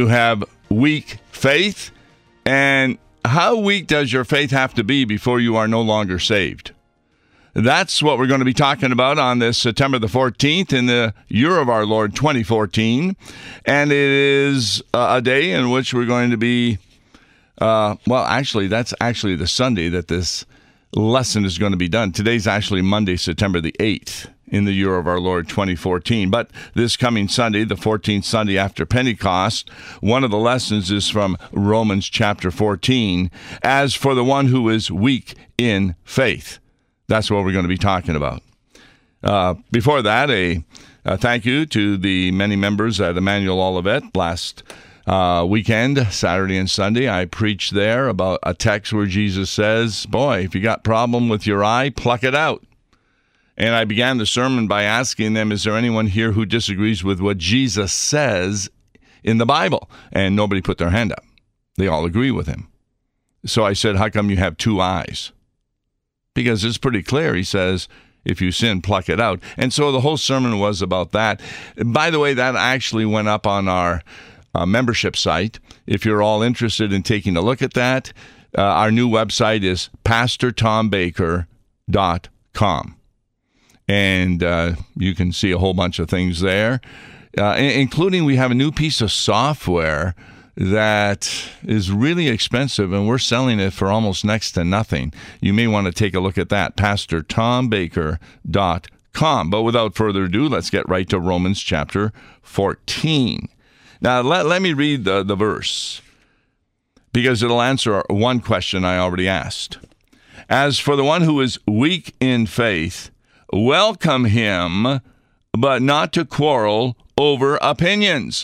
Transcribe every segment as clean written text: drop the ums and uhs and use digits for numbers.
have weak faith? And how weak does your faith have to be before you are no longer saved? That's what we're going to be talking about on this September the 14th in the year of our Lord 2014. And it is a day in which we're going to be, that's actually the Sunday that this lesson is going to be done. Today's actually Monday, September the 8th in the year of our Lord 2014. But this coming Sunday, the 14th Sunday after Pentecost, one of the lessons is from Romans chapter 14. As for the one who is weak in faith. That's what we're going to be talking about. Before that, a thank you to the many members at Emmanuel Olivet. Last weekend, Saturday and Sunday, I preached there about a text where Jesus says, boy, if you got problem with your eye, pluck it out. And I began the sermon by asking them, is there anyone here who disagrees with what Jesus says in the Bible? And nobody put their hand up. They all agree with him. So I said, how come you have two eyes? Because it's pretty clear. He says, if you sin, pluck it out. And so the whole sermon was about that. By the way, that actually went up on our membership site. If you're all interested in taking a look at that, our new website is pastortombaker.com. And you can see a whole bunch of things there, including we have a new piece of software that is really expensive, and we're selling it for almost next to nothing. You may want to take a look at that, pastortombaker.com. But without further ado, let's get right to Romans chapter 14. Now, let me read the verse, because it'll answer one question I already asked. As for the one who is weak in faith, welcome him, but not to quarrel over opinions.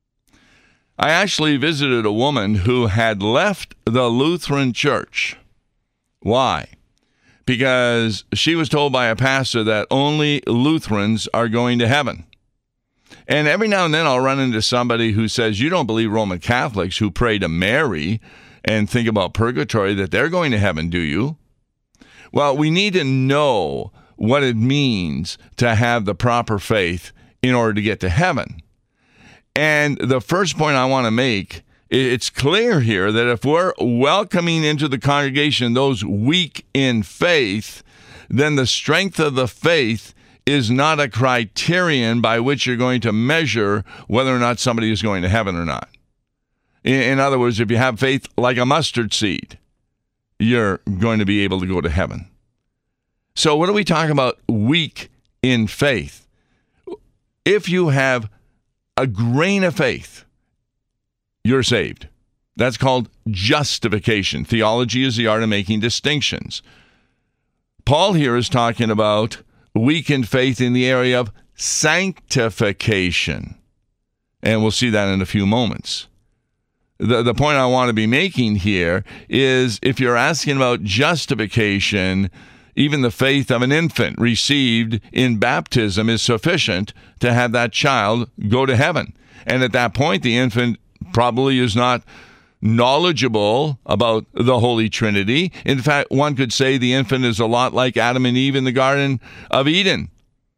I actually visited a woman who had left the Lutheran Church. Why? Because she was told by a pastor that only Lutherans are going to heaven. And every now and then I'll run into somebody who says, you don't believe Roman Catholics who pray to Mary and think about purgatory, that they're going to heaven, do you? Well, we need to know what it means to have the proper faith in order to get to heaven. And the first point I want to make, it's clear here that if we're welcoming into the congregation those weak in faith, then the strength of the faith is not a criterion by which you're going to measure whether or not somebody is going to heaven or not. In other words, if you have faith like a mustard seed, you're going to be able to go to heaven. So what are we talking about weak in faith? If you have a grain of faith, you're saved. That's called justification. Theology is the art of making distinctions. Paul here is talking about weak in faith in the area of sanctification. And we'll see that in a few moments. The point I want to be making here is if you're asking about justification, even the faith of an infant received in baptism is sufficient to have that child go to heaven. And at that point, the infant probably is not knowledgeable about the Holy Trinity. In fact, one could say the infant is a lot like Adam and Eve in the Garden of Eden.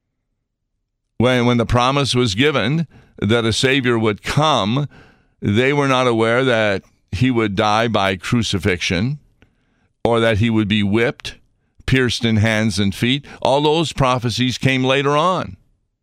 When the promise was given that a Savior would come, they were not aware that he would die by crucifixion or that he would be whipped, pierced in hands and feet. All those prophecies came later on.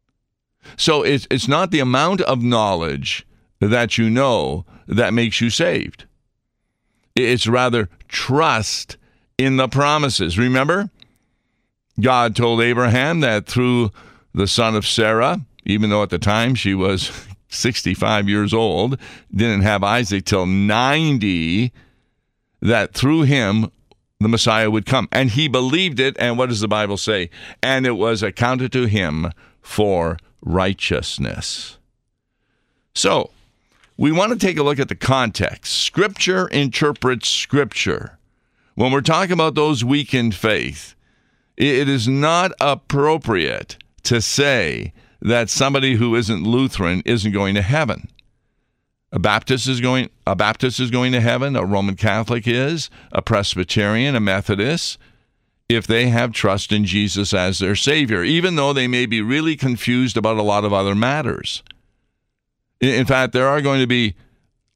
So it's not the amount of knowledge that you know that makes you saved. It's rather trust in the promises. Remember, God told Abraham that through the son of Sarah, even though at the time she was 65 years old, didn't have Isaac till 90, that through him the Messiah would come. And he believed it, and what does the Bible say? And it was accounted to him for righteousness. So, we want to take a look at the context. Scripture interprets Scripture. When we're talking about those weak in faith, it is not appropriate to say that somebody who isn't Lutheran isn't going to heaven. A Baptist is going to heaven, a Roman Catholic is, a Presbyterian, a Methodist, if they have trust in Jesus as their Savior, even though they may be really confused about a lot of other matters. In fact, there are going to be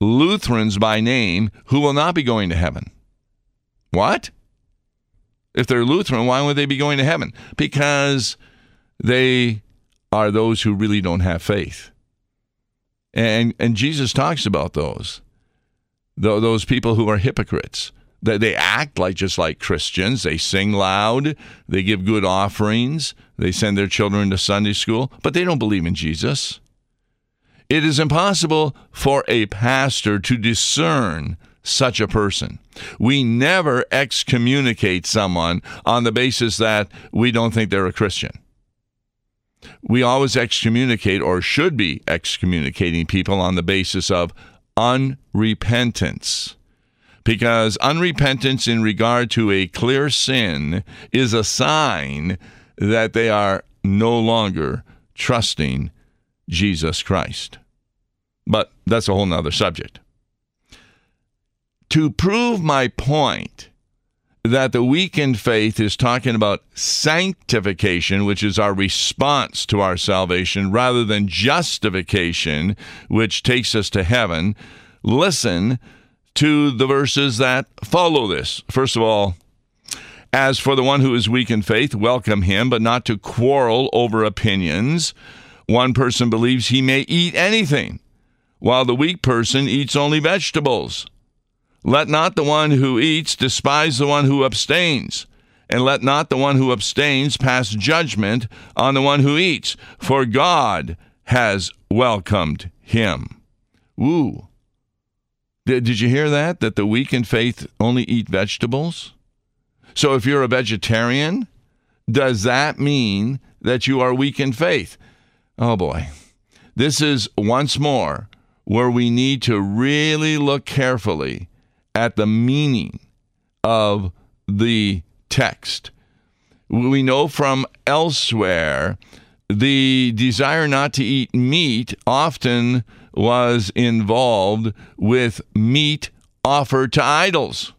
Lutherans by name who will not be going to heaven. What? If they're Lutheran, why would they be going to heaven? Because they are those who really don't have faith. And Jesus talks about those people who are hypocrites. They act just like Christians. They sing loud. They give good offerings. They send their children to Sunday school, but they don't believe in Jesus. It is impossible for a pastor to discern such a person. We never excommunicate someone on the basis that we don't think they're a Christian. We always excommunicate, or should be excommunicating people, on the basis of unrepentance. Because unrepentance in regard to a clear sin is a sign that they are no longer trusting Jesus Christ. But that's a whole nother subject. To prove my point that the weakened faith is talking about sanctification, which is our response to our salvation, rather than justification, which takes us to heaven, listen to the verses that follow this. First of all, as for the one who is weak in faith, welcome him, but not to quarrel over opinions. One person believes he may eat anything, while the weak person eats only vegetables. Let not the one who eats despise the one who abstains, and let not the one who abstains pass judgment on the one who eats, for God has welcomed him. Woo. Did you hear that? That the weak in faith only eat vegetables? So if you're a vegetarian, does that mean that you are weak in faith? Oh boy. This is once more where we need to really look carefully at the meaning of the text. We know from elsewhere the desire not to eat meat often was involved with meat offered to idols.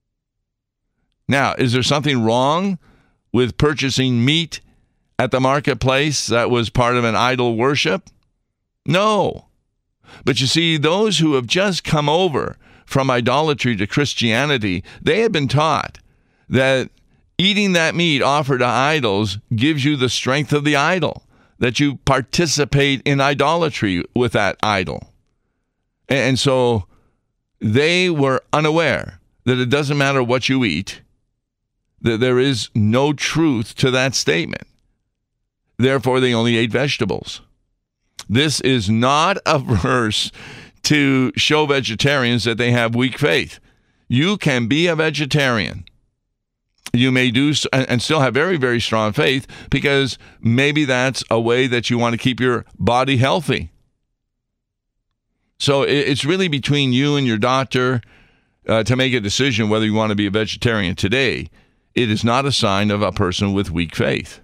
Now, is there something wrong with purchasing meat at the marketplace that was part of an idol worship? No. But you see, those who have just come over from idolatry to Christianity, they have been taught that eating that meat offered to idols gives you the strength of the idol, that you participate in idolatry with that idol. And so they were unaware that it doesn't matter what you eat, that there is no truth to that statement. Therefore, they only ate vegetables. This is not a verse to show vegetarians that they have weak faith. You can be a vegetarian. You may do and still have very, very strong faith, because maybe that's a way that you want to keep your body healthy. So it's really between you and your doctor to make a decision whether you want to be a vegetarian today. It is not a sign of a person with weak faith.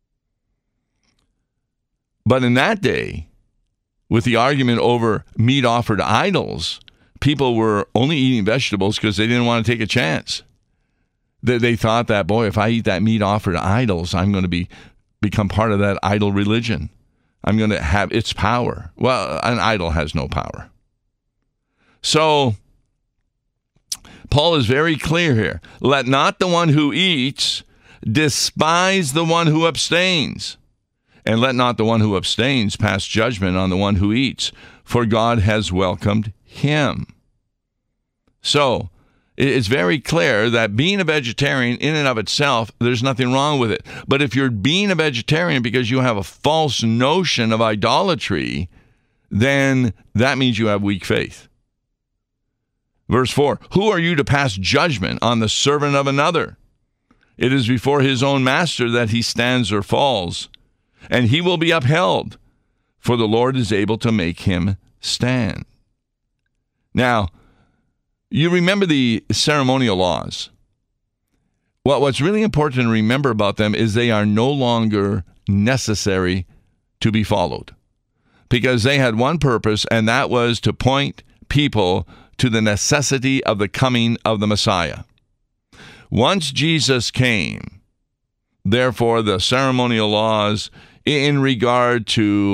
But in that day, with the argument over meat offered to idols, people were only eating vegetables because they didn't want to take a chance. They thought that, boy, if I eat that meat offered to idols, I'm going to become part of that idol religion. I'm going to have its power. Well, an idol has no power. So Paul is very clear here. Let not the one who eats despise the one who abstains. And let not the one who abstains pass judgment on the one who eats, for God has welcomed him. So it's very clear that being a vegetarian in and of itself, there's nothing wrong with it. But if you're being a vegetarian because you have a false notion of idolatry, then that means you have weak faith. Verse 4, who are you to pass judgment on the servant of another? It is before his own master that he stands or falls, and he will be upheld, for the Lord is able to make him stand. Now, you remember the ceremonial laws. Well, what's really important to remember about them is they are no longer necessary to be followed, because they had one purpose, and that was to point people to the necessity of the coming of the Messiah. Once Jesus came, therefore the ceremonial laws in regard to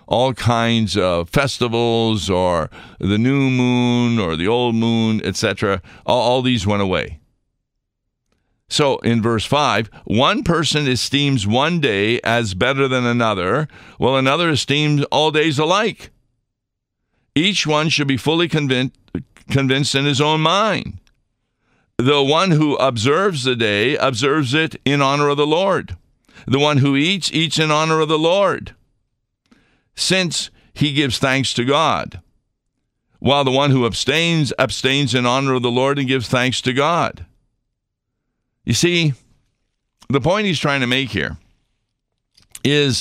all kinds of festivals or the new moon or the old moon, etc. All these went away. So in verse 5, one person esteems one day as better than another, while another esteems all days alike. Each one should be fully convinced in his own mind. The one who observes the day observes it in honor of the Lord. The one who eats in honor of the Lord, since he gives thanks to God, while the one who abstains in honor of the Lord and gives thanks to God. You see, the point he's trying to make here is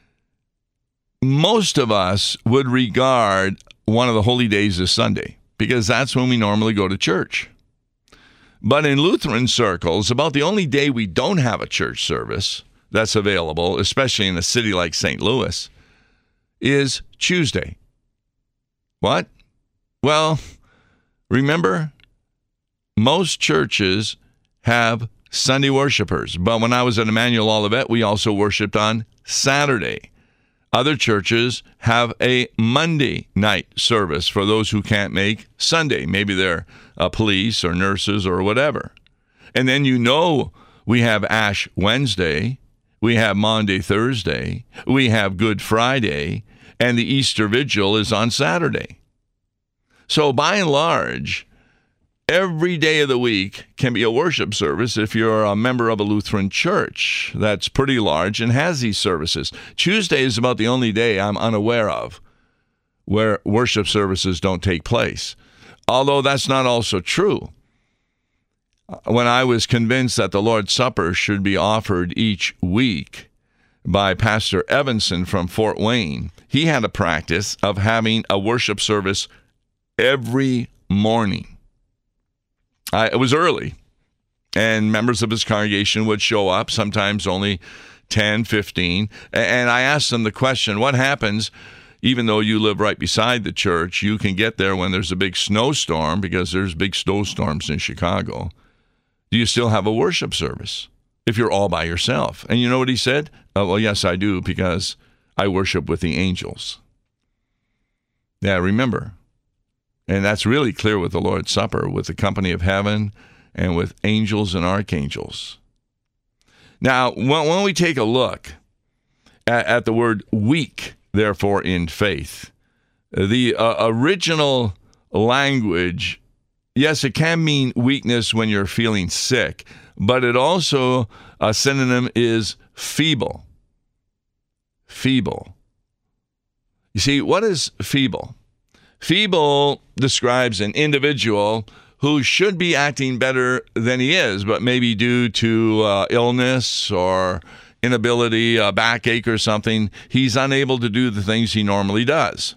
most of us would regard one of the holy days as Sunday, because that's when we normally go to church. But in Lutheran circles, about the only day we don't have a church service that's available, especially in a city like St. Louis, is Tuesday. What? Well, remember, most churches have Sunday worshipers, but when I was at Emmanuel Olivet, we also worshiped on Saturday. Other churches have a Monday night service for those who can't make Sunday. Maybe they're police or nurses or whatever. And then we have Ash Wednesday, we have Maundy Thursday, we have Good Friday, and the Easter Vigil is on Saturday. So by and large, every day of the week can be a worship service if you're a member of a Lutheran church that's pretty large and has these services. Tuesday is about the only day I'm unaware of where worship services don't take place. Although that's not also true. When I was convinced that the Lord's Supper should be offered each week by Pastor Evanson from Fort Wayne, he had a practice of having a worship service every morning. It was early, and members of his congregation would show up, sometimes only 10, 15, and I asked them the question, what happens, even though you live right beside the church, you can get there when there's a big snowstorm, because there's big snowstorms in Chicago. Do you still have a worship service if you're all by yourself? And you know what he said? Well, yes, I do, because I worship with the angels. Yeah, remember. And that's really clear with the Lord's Supper, with the company of heaven and with angels and archangels. Now, when we take a look at the word weak, therefore, in faith, the original language, yes, it can mean weakness when you're feeling sick, but it also, a synonym is feeble. Feeble. You see, what is feeble? Feeble describes an individual who should be acting better than he is, but maybe due to illness or inability, a backache or something, he's unable to do the things he normally does.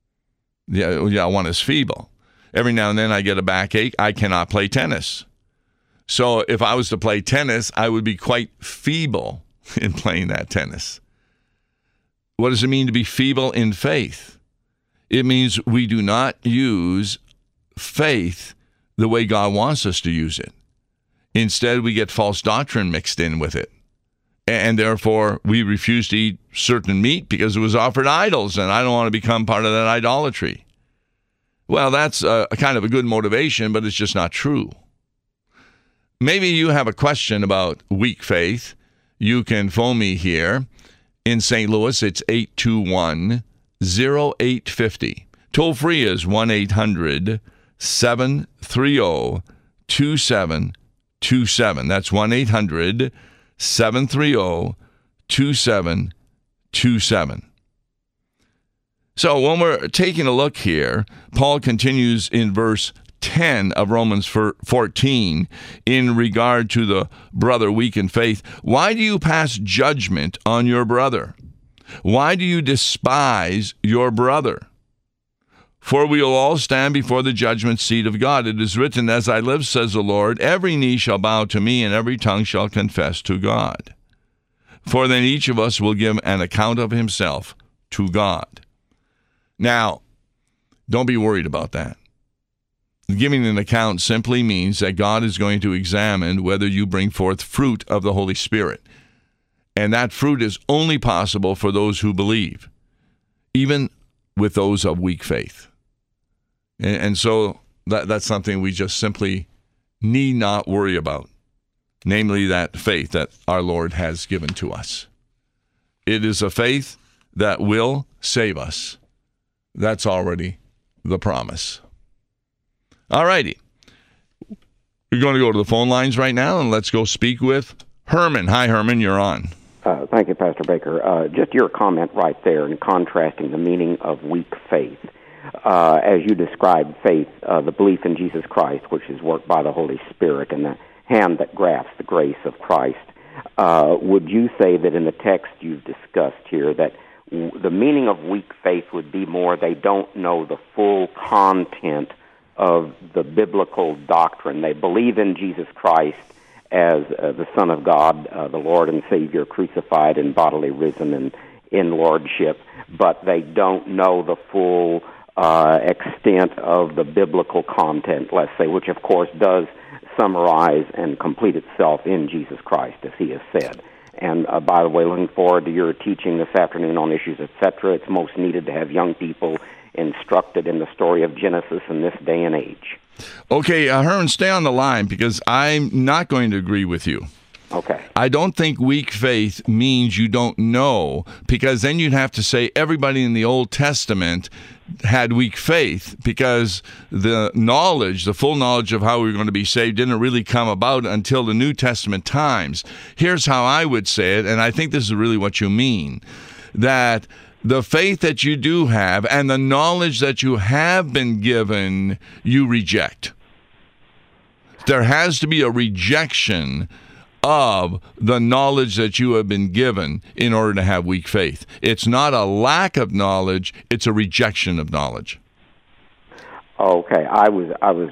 Yeah, one is feeble. Every now and then I get a backache. I cannot play tennis. So if I was to play tennis, I would be quite feeble in playing that tennis. What does it mean to be feeble in faith? It means we do not use faith the way God wants us to use it. Instead, we get false doctrine mixed in with it. And therefore, we refuse to eat certain meat because it was offered idols, and I don't want to become part of that idolatry. Well, that's a kind of a good motivation, but it's just not true. Maybe you have a question about weak faith. You can phone me here. In St. Louis, it's 821-0850. Toll free is 1-800-730-2727. That's 1-800-730-2727. So when we're taking a look here, Paul continues in verse 10 of Romans 14 in regard to the brother weak in faith. Why do you pass judgment on your brother? Why do you despise your brother? For we will all stand before the judgment seat of God. It is written, as I live, says the Lord, every knee shall bow to me, and every tongue shall confess to God. For then each of us will give an account of himself to God. Now, don't be worried about that. Giving an account simply means that God is going to examine whether you bring forth fruit of the Holy Spirit. And that fruit is only possible for those who believe. even with those of weak faith. And so that's something we just simply need not worry about, namely that faith that our Lord has given to us. It is a faith that will save us. That's already the promise. All righty. We're going to go to the phone lines right now, and let's go speak with Herman. Hi, Herman. You're on. Thank you, Pastor Baker. Just your comment right there in contrasting the meaning of weak faith. As you described faith, the belief in Jesus Christ, which is worked by the Holy Spirit, and the hand that grasps the grace of Christ. Would you say that in the text you've discussed here that the meaning of weak faith would be more they don't know the full content of the biblical doctrine? They believe in Jesus Christ as the Son of God, the Lord and Savior, crucified and bodily risen and in lordship, but they don't know the full extent of the biblical content, let's say, which of course does summarize and complete itself in Jesus Christ, as he has said. And by the way, looking forward to your teaching this afternoon on issues, etc. It's most needed to have young people instructed in the story of Genesis in this day and age. Okay, Herman, stay on the line because I'm not going to agree with you. Okay. I don't think weak faith means you don't know, because then you'd have to say everybody in the Old Testament had weak faith, because the knowledge, the full knowledge of how we were going to be saved didn't really come about until the New Testament times. Here's how I would say it, and I think this is really what you mean, that the faith that you do have and the knowledge that you have been given, you reject. There has to be a rejection of the knowledge that you have been given in order to have weak faith. It's not a lack of knowledge, it's a rejection of knowledge. Okay, I was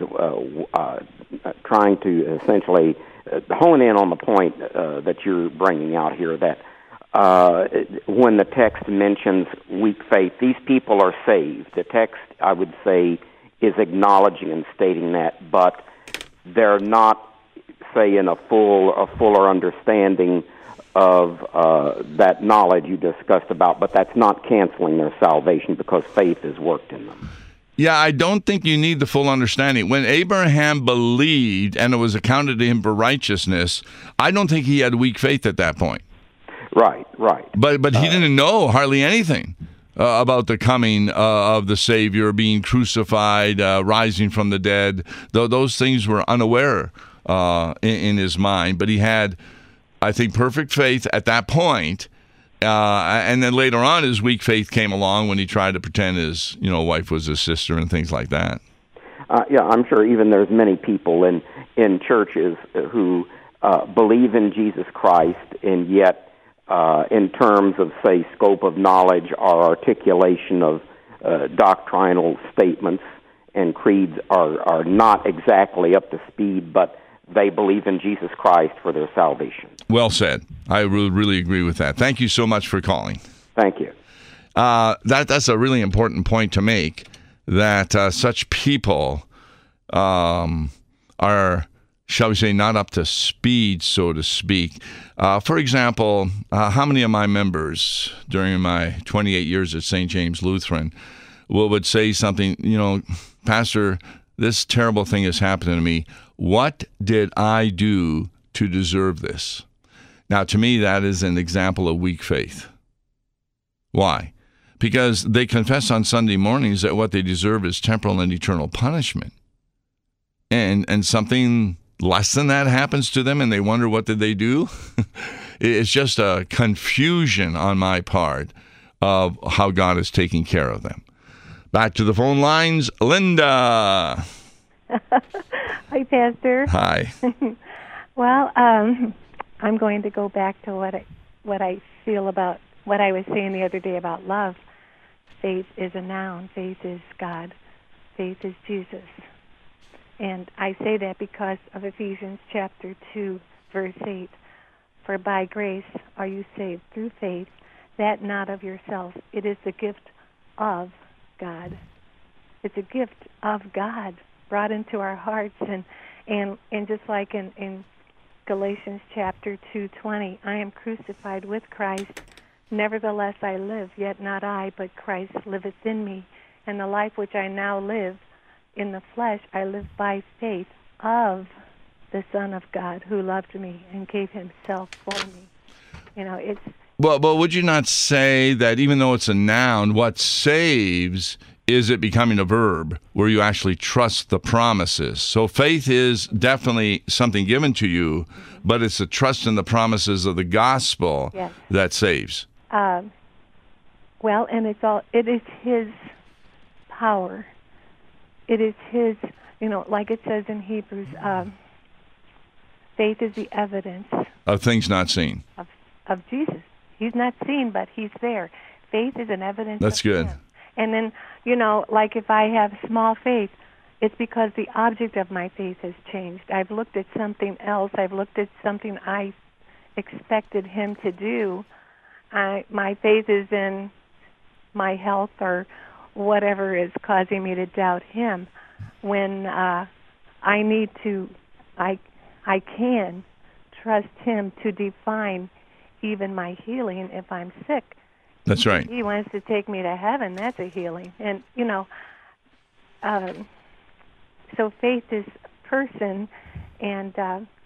trying to essentially hone in on the point that you're bringing out here, that when the text mentions weak faith, these people are saved. The text, I would say, is acknowledging and stating that, but they're not, say, in a fuller understanding of that knowledge you discussed about, but that's not canceling their salvation because faith is worked in them. Yeah, I don't think you need the full understanding. When Abraham believed and it was accounted to him for righteousness, I don't think he had weak faith at that point. Right. But he didn't know hardly anything about the coming of the Savior, being crucified, rising from the dead. Those things were unaware in his mind, but he had, I think, perfect faith at that point. And then later on, his weak faith came along when he tried to pretend his wife was his sister and things like that. Yeah, I'm sure even there's many people in churches who believe in Jesus Christ, and yet in terms of, say, scope of knowledge or articulation of doctrinal statements and creeds are not exactly up to speed, but they believe in Jesus Christ for their salvation. Well said. I really agree with that. Thank you so much for calling. Thank you. That's a really important point to make, that such people are, shall we say, not up to speed, so to speak. For example, how many of my members during my 28 years at St. James Lutheran would say something, Pastor, this terrible thing has happened to me. What did I do to deserve this? Now, to me, that is an example of weak faith. Why? Because they confess on Sunday mornings that what they deserve is temporal and eternal punishment. And something less than that happens to them, and they wonder, what did they do? It's just a confusion on my part of how God is taking care of them. Back to the phone lines, Linda. Hi, Pastor. Hi. Well, I'm going to go back to what I feel about what I was saying the other day about love. Faith is a noun. Faith is God. Faith is Jesus. And I say that because of Ephesians chapter 2, verse 8. For by grace are you saved through faith, that not of yourself. It is the gift of God. It's a gift of God brought into our hearts. And just like in Galatians chapter 2:20, I am crucified with Christ. Nevertheless I live, yet not I, but Christ liveth in me. And the life which I now live in the flesh, I live by faith of the Son of God, who loved me and gave himself for me. It's... Well, but would you not say that even though it's a noun, what saves is it becoming a verb where you actually trust the promises? So faith is definitely something given to you, but it's the trust in the promises of the gospel that saves. Well, and it is his power. It is his, like it says in Hebrews, faith is the evidence of things not seen. Of Jesus. He's not seen, but he's there. Faith is an evidence. That's good. Him. And then, like if I have small faith, it's because the object of my faith has changed. I've looked at something else. I've looked at something I expected him to do. My faith is in my health or whatever is causing me to doubt him. When I can trust him to define even my healing if I'm sick. That's right. He wants to take me to heaven. That's a healing. And, so faith is person. And,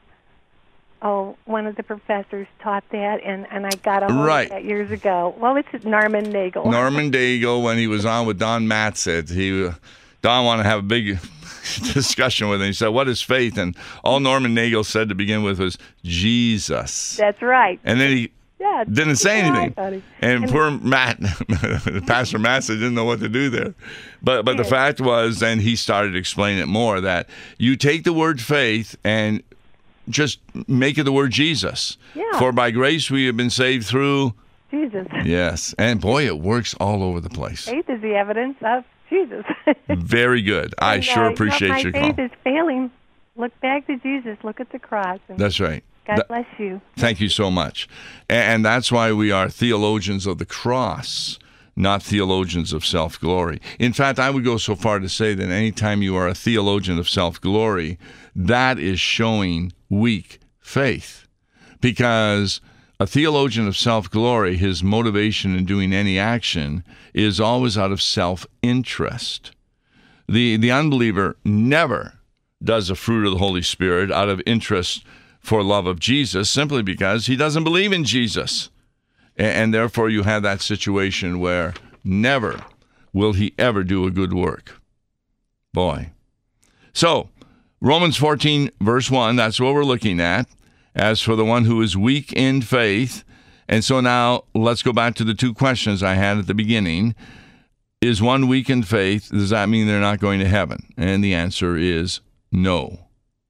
one of the professors taught that, and I got a hold of that years ago. Well, it's Norman Nagel. Norman Nagel, when he was on with Don Matzett, Don wanted to have a big discussion with him. He said, what is faith? And all Norman Nagel said to begin with was, Jesus. That's right. And then he didn't say anything. Right, and poor Matt, Pastor Matzett, didn't know what to do there. But the fact was, and he started explaining it more, that you take the word faith and just make it the word Jesus. Yeah. For by grace we have been saved through Jesus. Yes. And boy, it works all over the place. Faith is the evidence of Jesus. Very good. I sure appreciate your call. My faith is failing. Look back to Jesus. Look at the cross. That's right. God bless you. Thank you so much. And that's why we are theologians of the cross, not theologians of self-glory. In fact, I would go so far to say that anytime you are a theologian of self-glory, that is showing weak faith. Because a theologian of self-glory, his motivation in doing any action is always out of self-interest. The unbeliever never does the fruit of the Holy Spirit out of interest for love of Jesus, simply because he doesn't believe in Jesus. And therefore you have that situation where never will he ever do a good work. Boy. So, Romans 14, verse 1, that's what we're looking at. As for the one who is weak in faith, and so now let's go back to the two questions I had at the beginning. Is one weak in faith? Does that mean they're not going to heaven? And the answer is no.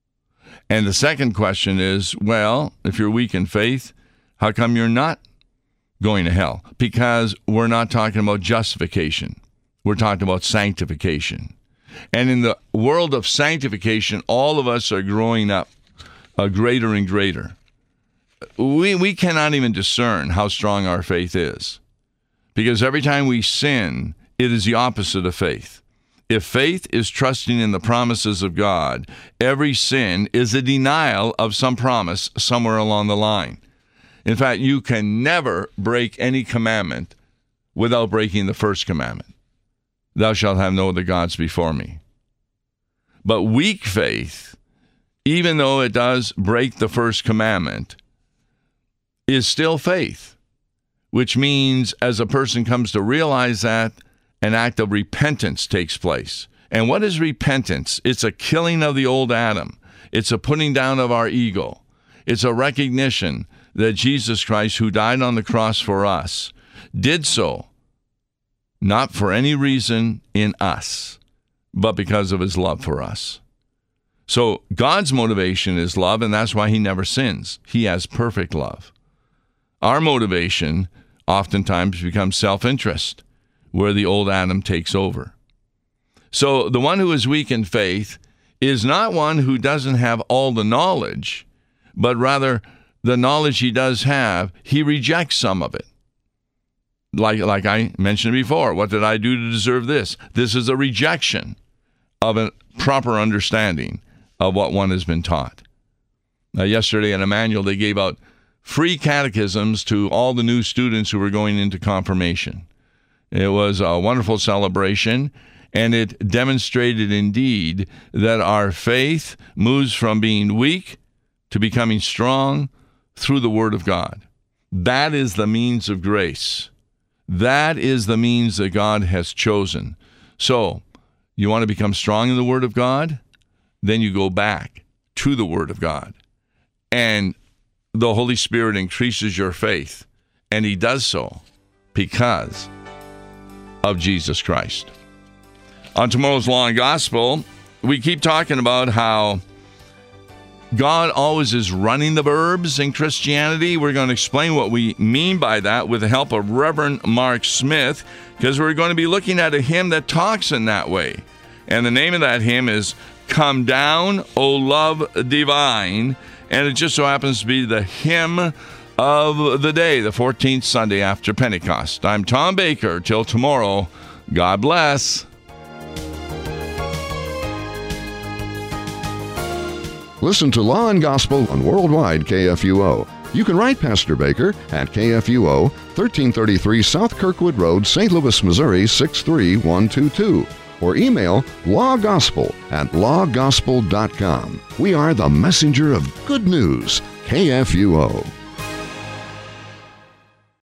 And the second question is, well, if you're weak in faith, how come you're not going to hell? Because we're not talking about justification. We're talking about sanctification. And in the world of sanctification, all of us are growing up greater and greater. We cannot even discern how strong our faith is. Because every time we sin, it is the opposite of faith. If faith is trusting in the promises of God, every sin is a denial of some promise somewhere along the line. In fact, you can never break any commandment without breaking the first commandment. Thou shalt have no other gods before me. But weak faith, even though it does break the first commandment, is still faith, which means as a person comes to realize that, an act of repentance takes place. And what is repentance? It's a killing of the old Adam. It's a putting down of our ego. It's a recognition that Jesus Christ, who died on the cross for us, did so not for any reason in us, but because of his love for us. So God's motivation is love, and that's why he never sins. He has perfect love. Our motivation oftentimes becomes self-interest, where the old Adam takes over. So the one who is weak in faith is not one who doesn't have all the knowledge, but rather the knowledge he does have, he rejects some of it. Like I mentioned before, what did I do to deserve this? This is a rejection of a proper understanding of what one has been taught. Now, yesterday in Emmanuel, they gave out free catechisms to all the new students who were going into confirmation. It was a wonderful celebration, and it demonstrated indeed that our faith moves from being weak to becoming strong through the Word of God. That is the means of grace. That is the means that God has chosen. So, you want to become strong in the Word of God? Then you go back to the Word of God. And the Holy Spirit increases your faith. And He does so because of Jesus Christ. On tomorrow's Law and Gospel, we keep talking about how God always is running the verbs in Christianity. We're going to explain what we mean by that with the help of Reverend Mark Smith, because we're going to be looking at a hymn that talks in that way. And the name of that hymn is Come Down, O Love Divine. And it just so happens to be the hymn of the day, the 14th Sunday after Pentecost. I'm Tom Baker. Till tomorrow, God bless. Listen to Law and Gospel on Worldwide KFUO. You can write Pastor Baker at KFUO, 1333 South Kirkwood Road, St. Louis, Missouri, 63122. Or email lawgospel@lawgospel.com. We are the messenger of good news, KFUO.